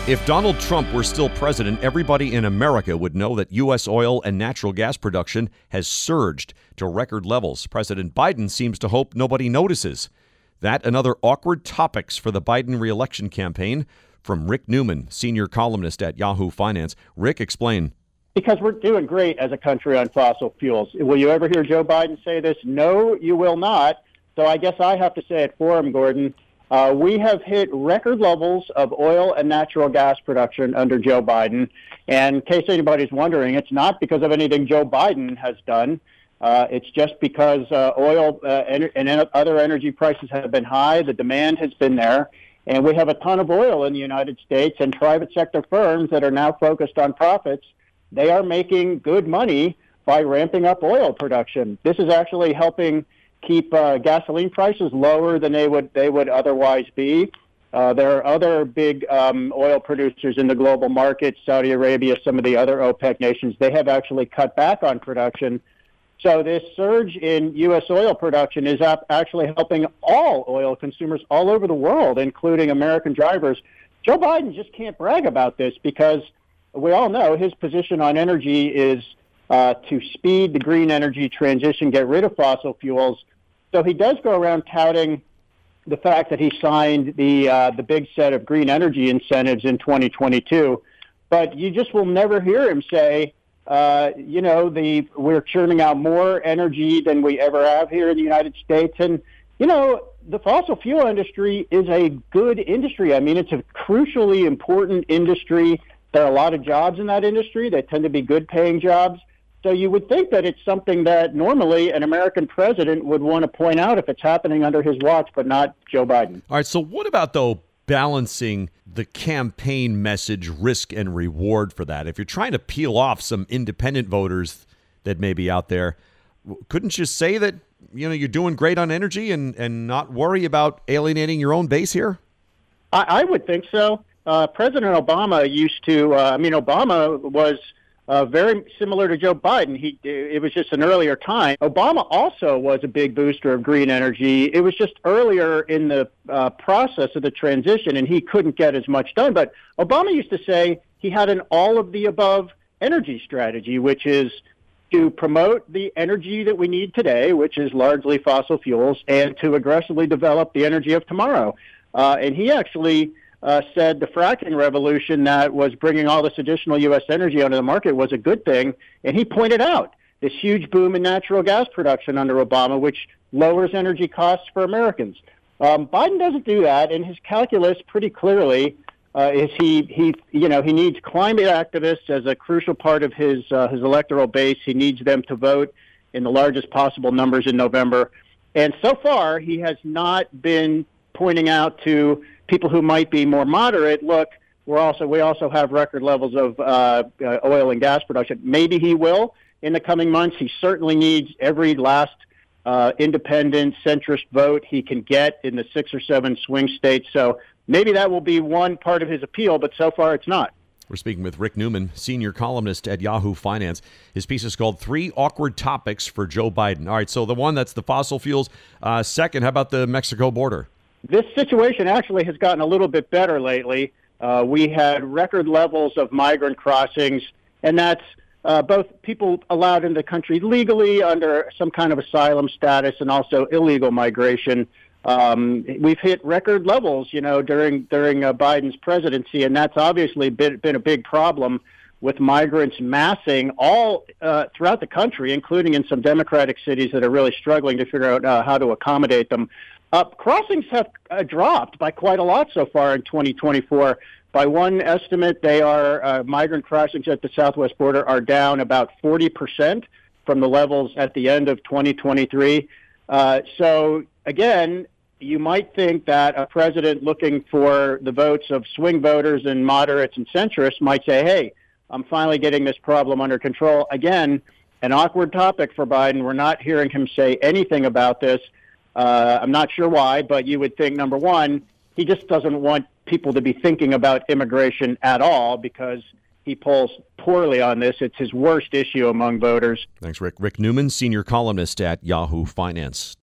If Donald Trump were still president, everybody in America would know that U.S. oil and natural gas production has surged to record levels. President Biden seems to hope nobody notices. That and other awkward topics for the Biden re-election campaign from Rick Newman, senior columnist at Yahoo Finance. Rick, explain. Because we're doing great as a country on fossil fuels. Will you ever hear Joe Biden say this? No, you will not. So I guess I have to say it for him, Gordon. We have hit record levels of oil and natural gas production under Joe Biden. And in case anybody's wondering, it's not because of anything Joe Biden has done. It's just because oil and other energy prices have been high. The demand has been there. And we have a ton of oil in the United States, and private sector firms that are now focused on profits, they are making good money by ramping up oil production. This is actually helping keep gasoline prices lower than they would otherwise be. There are other big oil producers in the global market, Saudi Arabia, some of the other OPEC nations. They have actually cut back on production. So this surge in U.S. oil production is actually helping all oil consumers all over the world, including American drivers. Joe Biden just can't brag about this because we all know his position on energy is to speed the green energy transition, get rid of fossil fuels. So he does go around touting the fact that he signed the big set of green energy incentives in 2022, but you just will never hear him say, we're churning out more energy than we ever have here in the United States. And, the fossil fuel industry is a good industry. I mean, it's a crucially important industry. There are a lot of jobs in that industry. They tend to be good paying jobs. So you would think that it's something that normally an American president would want to point out if it's happening under his watch, but not Joe Biden. All right. So what about, though, balancing the campaign message, risk and reward for that? If you're trying to peel off some independent voters that may be out there, couldn't you say that, you're doing great on energy and not worry about alienating your own base here? I would think so. President Obama used to, Obama was very similar to Joe Biden. It was just an earlier time. Obama also was a big booster of green energy. It was just earlier in the process of the transition, and he couldn't get as much done. But Obama used to say he had an all-of-the-above energy strategy, which is to promote the energy that we need today, which is largely fossil fuels, and to aggressively develop the energy of tomorrow. And he actually said the fracking revolution that was bringing all this additional U.S. energy onto the market was a good thing. And he pointed out this huge boom in natural gas production under Obama, which lowers energy costs for Americans. Biden doesn't do that, and his calculus pretty clearly is he needs climate activists as a crucial part of his electoral base. He needs them to vote in the largest possible numbers in November. And so far, he has not been pointing out to people who might be more moderate, look, we also have record levels of oil and gas production. Maybe he will in the coming months. He certainly needs every last independent centrist vote he can get in the 6 or 7 swing states. So maybe that will be one part of his appeal, but so far it's not. We're speaking with Rick Newman, senior columnist at Yahoo Finance. His piece is called 3 Awkward Topics for Joe Biden. All right, so the one, that's the fossil fuels. Second, how about the Mexico border? This situation actually has gotten a little bit better lately. We had record levels of migrant crossings, and that's both people allowed into the country legally under some kind of asylum status and also illegal migration. We've hit record levels, during Biden's presidency, and that's obviously been a big problem with migrants massing all throughout the country, including in some Democratic cities that are really struggling to figure out how to accommodate them. Crossings have dropped by quite a lot so far in 2024. By one estimate, they are migrant crossings at the southwest border are down about 40% from the levels at the end of 2023. So, again, you might think that a president looking for the votes of swing voters and moderates and centrists might say, hey, I'm finally getting this problem under control. Again, an awkward topic for Biden. We're not hearing him say anything about this. I'm not sure why, but you would think, number one, he just doesn't want people to be thinking about immigration at all because he polls poorly on this. It's his worst issue among voters. Thanks, Rick. Rick Newman, senior columnist at Yahoo Finance.